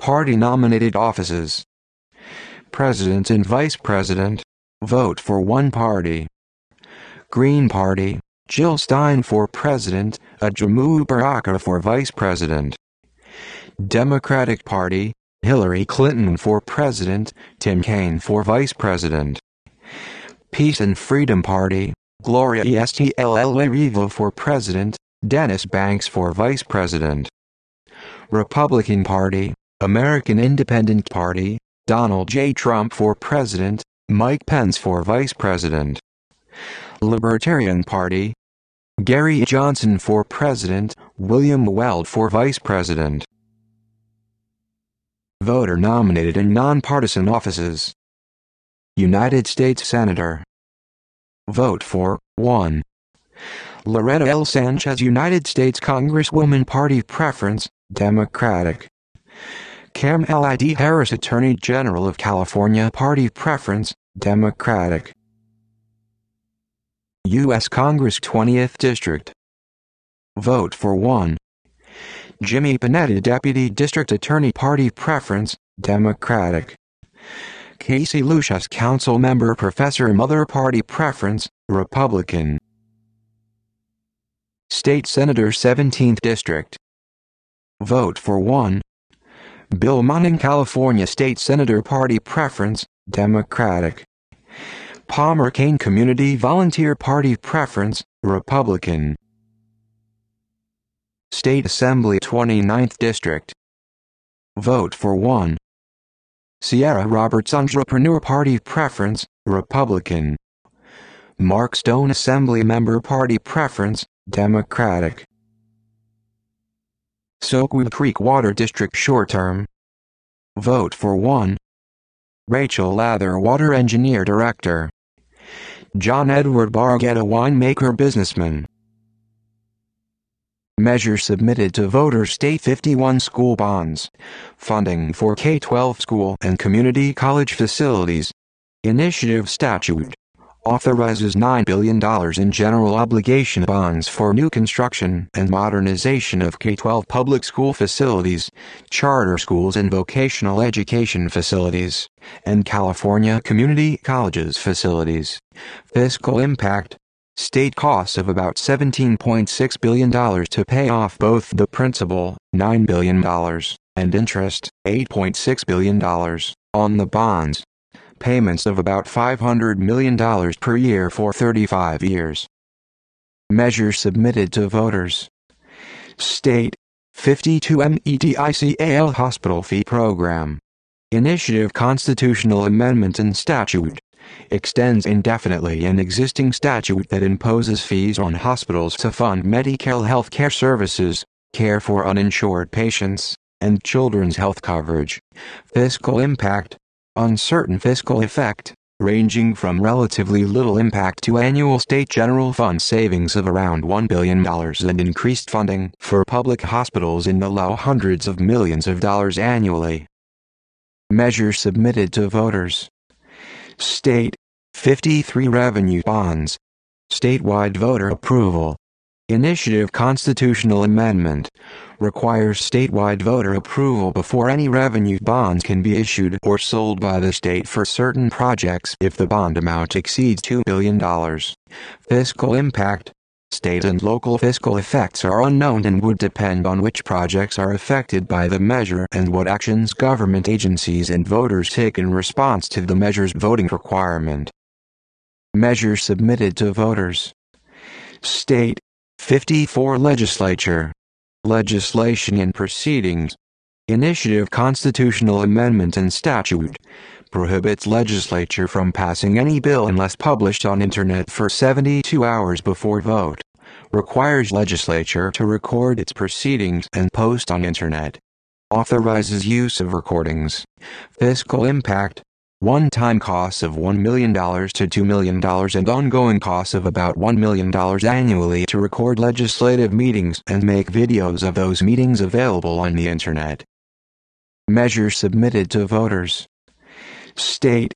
Party-nominated offices. President and Vice President. Vote for one party. Green Party, Jill Stein for President, Ajamu Baraka for Vice President. Democratic Party, Hillary Clinton for President, Tim Kaine for Vice President. Peace and Freedom Party, Gloria Estelle for President, Dennis Banks for Vice President. Republican Party, American Independent Party, Donald J. Trump for President, Mike Pence for Vice President. Libertarian Party, Gary Johnson for President, William Weld for Vice President. Voter-nominated and nonpartisan offices. United States Senator. Vote for 1. Loretta L. Sanchez, United States Congresswoman, Party Preference, Democratic. Kamala D. Harris, Attorney General of California, Party Preference, Democratic. U.S. Congress 20th District. Vote for 1. Jimmy Panetta, Deputy District Attorney, Party Preference, Democratic. Casey Lucius, Council Member, Professor Mother, Party Preference, Republican. State Senator 17th District. Vote for 1. Bill Manning, California State Senator, Party Preference, Democratic. Palmer Kane, Community Volunteer, Party Preference, Republican. State Assembly 29th District. Vote for 1. Sierra Roberts, Entrepreneur, Party Preference, Republican. Mark Stone, Assembly Member, Party Preference, Democratic. Soakwood Creek Water District Short Term. Vote for 1. Rachel Lather, Water Engineer Director. John Edward Bargetta, Winemaker Businessman. Measure submitted to voters. State 51 school bonds. Funding for K-12 school and community college facilities. Initiative statute. Authorizes $9 billion in general obligation bonds for new construction and modernization of K-12 public school facilities, charter schools and vocational education facilities, and California community colleges facilities. Fiscal impact. State costs of about $17.6 billion to pay off both the principal, $9 billion, and interest, $8.6 billion, on the bonds. Payments of about $500 million per year for 35 years. Measure submitted to voters. State 52 MEDICAL Hospital Fee Program. Initiative Constitutional Amendment and Statute. Extends indefinitely an existing statute that imposes fees on hospitals to fund medical health care services, care for uninsured patients, and children's health coverage. Fiscal impact. Uncertain fiscal effect, ranging from relatively little impact to annual state general fund savings of around $1 billion and increased funding for public hospitals in the low hundreds of millions of dollars annually. Measure submitted to voters. State 53 Revenue Bonds. Statewide voter approval. Initiative Constitutional Amendment. Requires statewide voter approval before any revenue bonds can be issued or sold by the state for certain projects if the bond amount exceeds $2 billion. Fiscal impact. State and local fiscal effects are unknown and would depend on which projects are affected by the measure and what actions government agencies and voters take in response to the measure's voting requirement. Measure submitted to voters. State 54 Legislature. Legislation and proceedings. Initiative Constitutional Amendment and Statute. Prohibits legislature from passing any bill unless published on Internet for 72 hours before vote. Requires legislature to record its proceedings and post on Internet. Authorizes use of recordings. Fiscal impact. One-time costs of $1 million to $2 million and ongoing costs of about $1 million annually to record legislative meetings and make videos of those meetings available on the Internet. Measure submitted to voters. State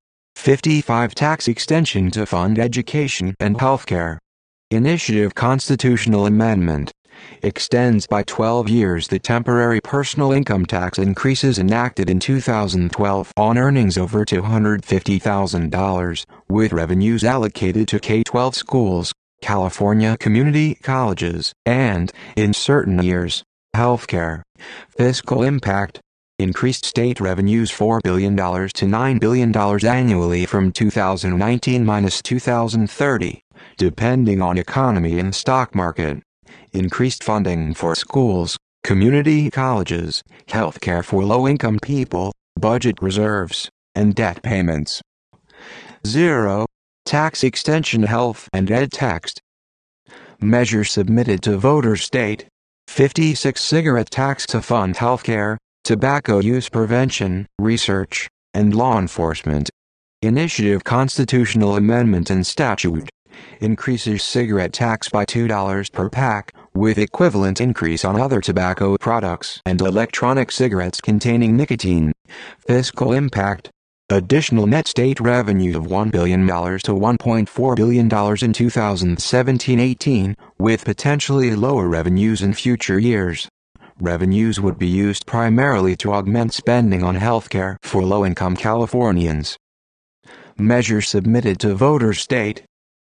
55 Tax extension to fund education and healthcare. Initiative Constitutional Amendment. extends by 12 years the temporary personal income tax increases enacted in 2012 on earnings over $250,000, with revenues allocated to K-12 schools, California community colleges, and, in certain years, healthcare. Fiscal impact: increased state revenues $4 billion to $9 billion annually from 2019-2030, depending on economy and stock market. Increased funding for schools, community colleges, healthcare for low-income people, budget reserves, and debt payments. 0. Tax extension. Health and ed tax. Measure submitted to voters. State 56 cigarette tax to fund healthcare, tobacco use prevention, research, and law enforcement. Initiative. Constitutional amendment and statute increases cigarette tax by $2 per pack, with equivalent increase on other tobacco products and electronic cigarettes containing nicotine. Fiscal impact: additional net state revenue of $1 billion to $1.4 billion in 2017-18, with potentially lower revenues in future years. Revenues would be used primarily to augment spending on healthcare for low-income Californians. Measure submitted to voters. State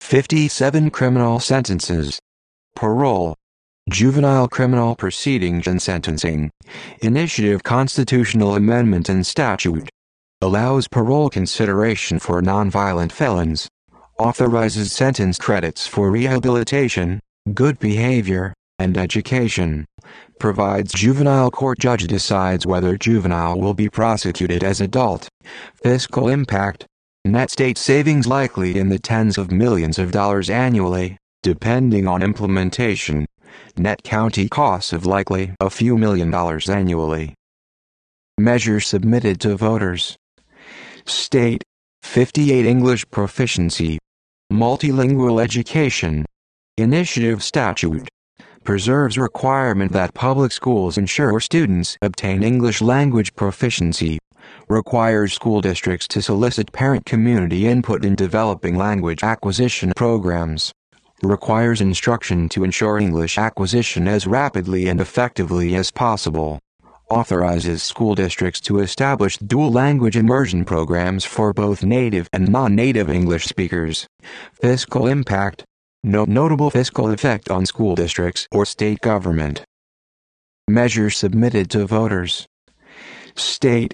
57 criminal sentences. Parole, juvenile criminal proceedings and sentencing. Initiative. Constitutional amendment and statute allows parole consideration for nonviolent felons, authorizes sentence credits for rehabilitation, good behavior, and education, provides juvenile court judge decides whether juvenile will be prosecuted as adult. Fiscal impact: net state savings likely in the tens of millions of dollars annually, depending on implementation. Net county costs of likely a few $1,000,000 annually. Measure submitted to voters. State 58 English proficiency, multilingual education. Initiative. Statute preserves requirement that public schools ensure students obtain English language proficiency. Requires school districts to solicit parent community input in developing language acquisition programs. Requires instruction to ensure English acquisition as rapidly and effectively as possible. Authorizes school districts to establish dual language immersion programs for both native and non-native English speakers. Fiscal impact: no notable fiscal effect on school districts or state government. Measure submitted to voters. State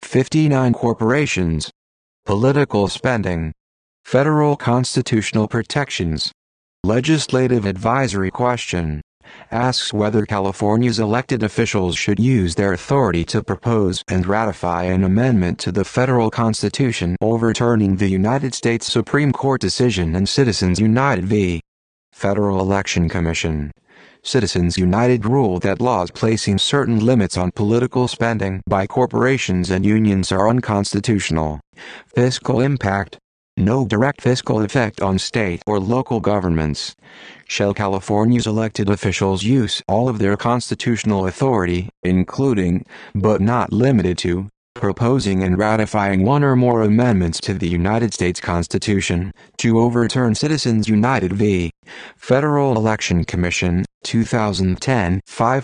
59 corporations. Political spending. Federal constitutional protections. Legislative advisory question asks whether California's elected officials should use their authority to propose and ratify an amendment to the federal constitution overturning the United States Supreme Court decision in Citizens United v. Federal Election Commission. Citizens United ruled that laws placing certain limits on political spending by corporations and unions are unconstitutional. Fiscal impact: no direct fiscal effect on state or local governments. Shall California's elected officials use all of their constitutional authority, including, but not limited to, proposing and ratifying one or more amendments to the United States Constitution, to overturn Citizens United v. Federal Election Commission, 2010,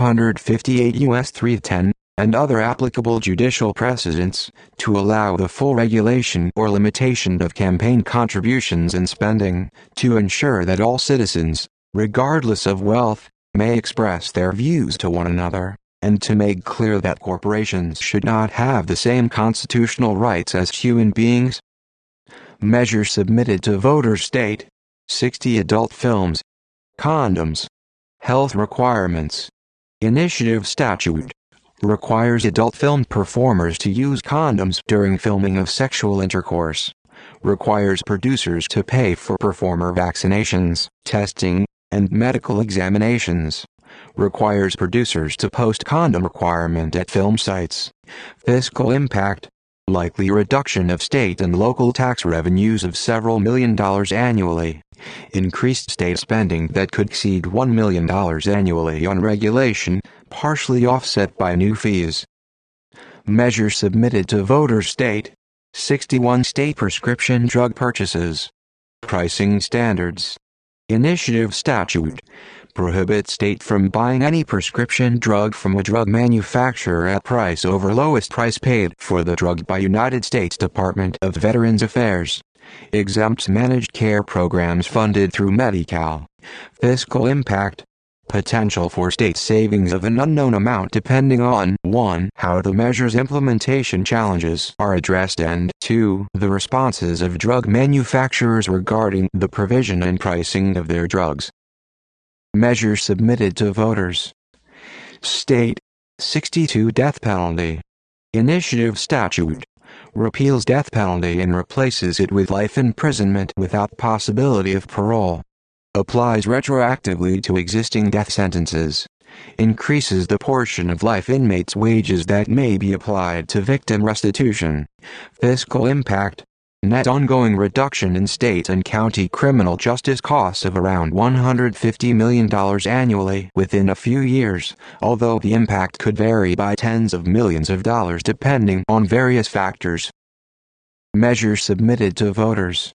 558 U.S. 310, and other applicable judicial precedents, to allow the full regulation or limitation of campaign contributions and spending, to ensure that all citizens, regardless of wealth, may express their views to one another, and to make clear that corporations should not have the same constitutional rights as human beings. Measure submitted to voters. State 60 adult films. Condoms. Health requirements. Initiative. Statute requires adult film performers to use condoms during filming of sexual intercourse. Requires producers to pay for performer vaccinations, testing, and medical examinations. Requires producers to post condom requirement at film sites. Fiscal impact: likely reduction of state and local tax revenues of several $1,000,000 annually. Increased state spending that could exceed $1 million annually on regulation, partially offset by new fees. Measure submitted to voters. State 61 state prescription drug purchases. Pricing standards. Initiative statute prohibits state from buying any prescription drug from a drug manufacturer at price over lowest price paid for the drug by United States Department of Veterans Affairs. Exempts managed care programs funded through Medi-Cal. Fiscal impact. Potential for state savings of an unknown amount depending on 1. How the measure's implementation challenges are addressed and 2. The responses of drug manufacturers regarding the provision and pricing of their drugs. Measures submitted to voters. State 62 Death penalty. Initiative statute repeals death penalty and replaces it with life imprisonment without possibility of parole. Applies retroactively to existing death sentences. Increases the portion of life inmates' wages that may be applied to victim restitution. Fiscal impact. Net ongoing reduction in state and county criminal justice costs of around $150 million annually within a few years, although the impact could vary by tens of millions of dollars depending on various factors. Measures submitted to voters.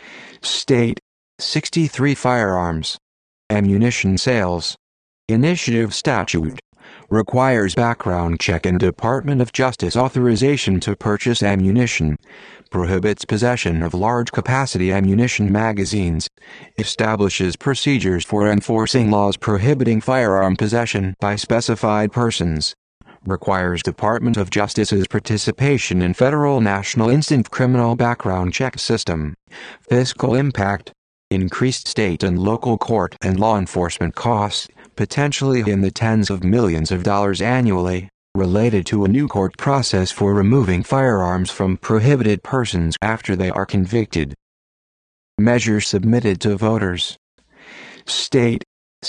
State 63 Firearms. Ammunition sales. Initiative statute requires background check and Department of Justice authorization to purchase ammunition. Prohibits possession of large-capacity ammunition magazines. Establishes procedures for enforcing laws prohibiting firearm possession by specified persons. Requires Department of Justice's participation in federal national instant criminal background check system. Fiscal impact. Increased state and local court and law enforcement costs, potentially in the tens of millions of dollars annually, related to a new court process for removing firearms from prohibited persons after they are convicted. Measures submitted to voters. State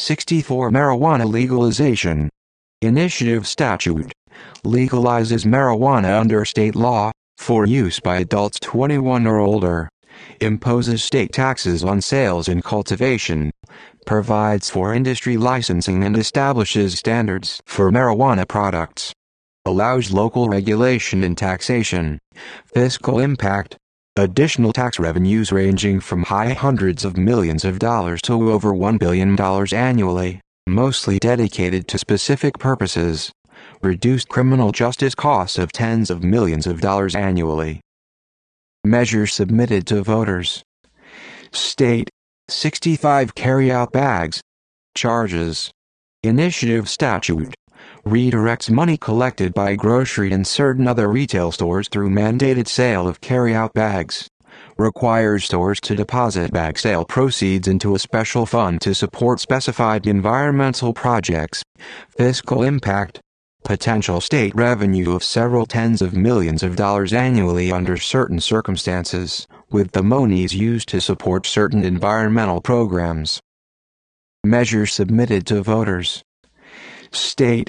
64 Marijuana legalization. Initiative statute legalizes marijuana under state law for use by adults 21 or older. Imposes state taxes on sales and cultivation. Provides for industry licensing and establishes standards for marijuana products. Allows local regulation and taxation. Fiscal impact. Additional tax revenues ranging from high hundreds of millions of dollars to over $1 billion annually, mostly dedicated to specific purposes. Reduced criminal justice costs of tens of millions of dollars annually. Measures submitted to voters. State 65 Carry-out bags. Charges. Initiative statute redirects money collected by grocery and certain other retail stores through mandated sale of carry-out bags. Requires stores to deposit bag sale proceeds into a special fund to support specified environmental projects. Fiscal impact. Potential state revenue of several tens of millions of dollars annually under certain circumstances, with the monies used to support certain environmental programs. Measures submitted to voters. State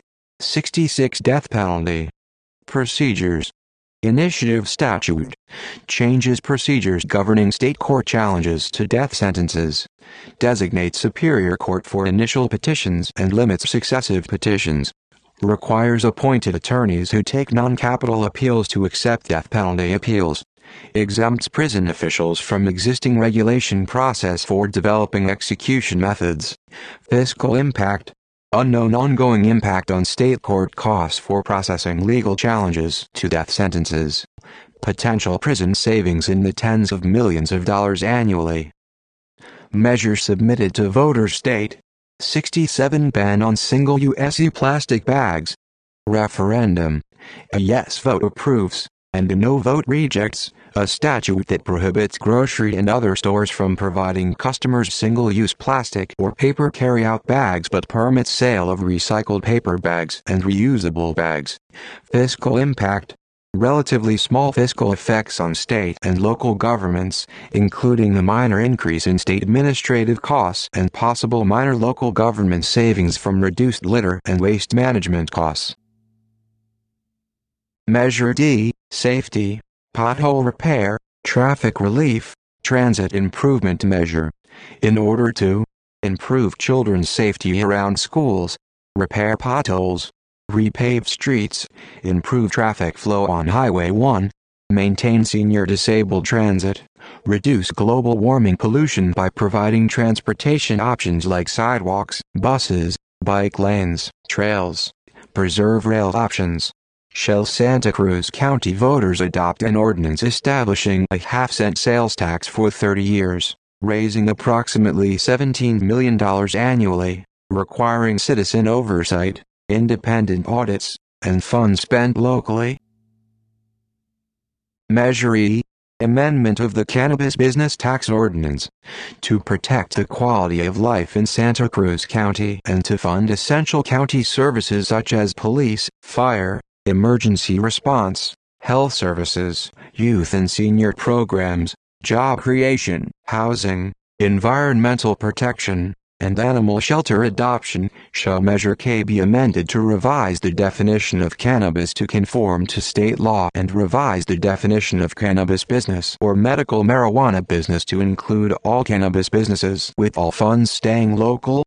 66 Death penalty. Procedures. Initiative statute changes procedures governing state court challenges to death sentences. Designates superior court for initial petitions and limits successive petitions. Requires appointed attorneys who take non-capital appeals to accept death penalty appeals. Exempts prison officials from existing regulation process for developing execution methods. Fiscal impact. Unknown ongoing impact on state court costs for processing legal challenges to death sentences. Potential prison savings in the tens of millions of dollars annually. Measures submitted to voters. State 67 Ban on single-use plastic bags. Referendum. A yes vote approves, and a no vote rejects, a statute that prohibits grocery and other stores from providing customers single-use plastic or paper carry-out bags but permits sale of recycled paper bags and reusable bags. Fiscal impact. Relatively small fiscal effects on state and local governments, including a minor increase in state administrative costs and possible minor local government savings from reduced litter and waste management costs. Measure D, Safety, Pothole Repair, Traffic Relief, Transit Improvement Measure. In order to improve children's safety around schools, repair potholes, repave streets, improve traffic flow on Highway 1, maintain senior disabled transit, reduce global warming pollution by providing transportation options like sidewalks, buses, bike lanes, trails, preserve rail options. Shall Santa Cruz County voters adopt an ordinance establishing a half-cent sales tax for 30 years, raising approximately $17 million annually, requiring citizen oversight, independent audits, and funds spent locally? Measure E. Amendment of the Cannabis Business Tax Ordinance, to protect the quality of life in Santa Cruz County and to fund essential county services such as police, fire, emergency response, health services, youth and senior programs, job creation, housing, environmental protection, and animal shelter adoption. Shall Measure K be amended to revise the definition of cannabis to conform to state law and revise the definition of cannabis business or medical marijuana business to include all cannabis businesses, with all funds staying local?